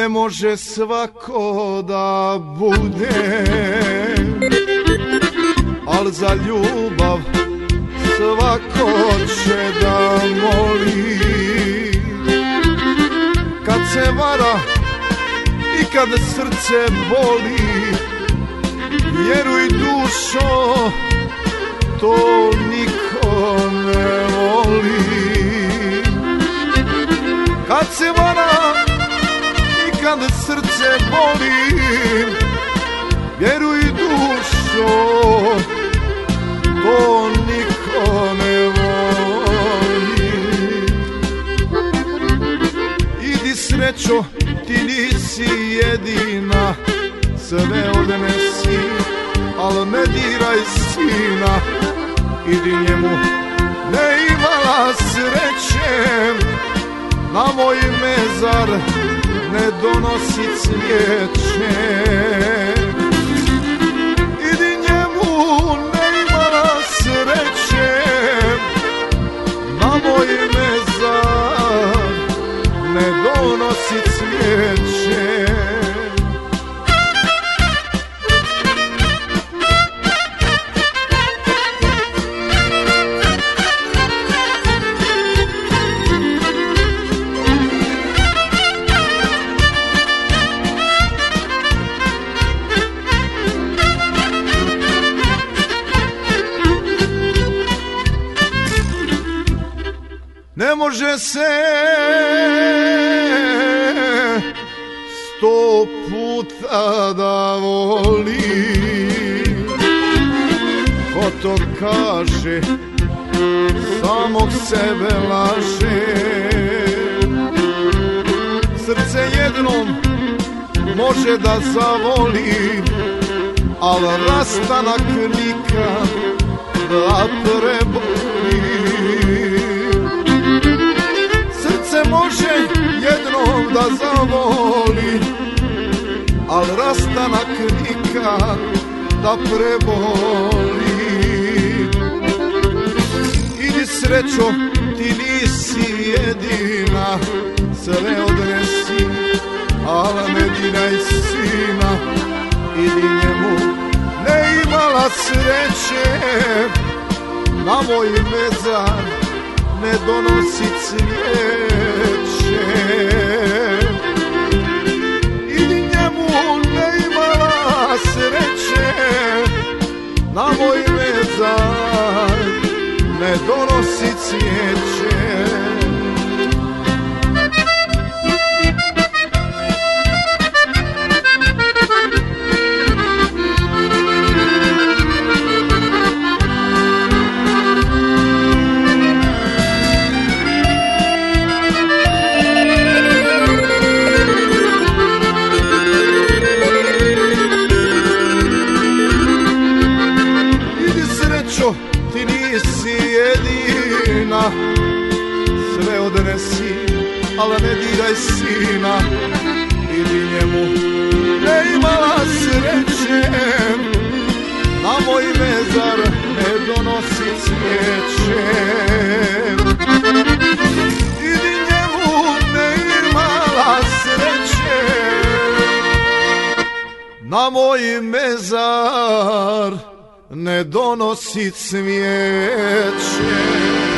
Ne može svako da bude, al za ljubav svako će da moli. Kad se vara i kad srce boli, vjeruj dušo, to niko ne voli. Kad se vara i kad srce boli, vjeruj dušo, to niko ne voli. Idi srećo, ti nisi jedina, sve odnesi, al ne diraj sina. Idi njemu, ne imala sreće, na moj mezar ne donosi cvijeće. Idi njemu, ne imala sreće, na moj mezar ne donosi cvijeće. Ne može se 100 puta da voli, ko to kaže samog sebe laže. Srce jednom može da zavoli, al rastanak nikad da preboli. Srce može jednom da zavoli, al rastanak nikad da preboli. Idi srećo, ti nisi jedina, sve odnesi, al ne diraj sina. Idi njemu, ne imala sreće, na moj mezar ne donosi cvijeće. Idi njemu, ne imala sreće, na moj mezar ne donosi cvijeće. Ti nisi jedina, sve odnesi, al ne diraj sina. Idi njemu, ne imala sreće, na moj mezar ne donosi cvijeće. Idi njemu, ne imala sreće, na moj mezar ne donosi cvijeće.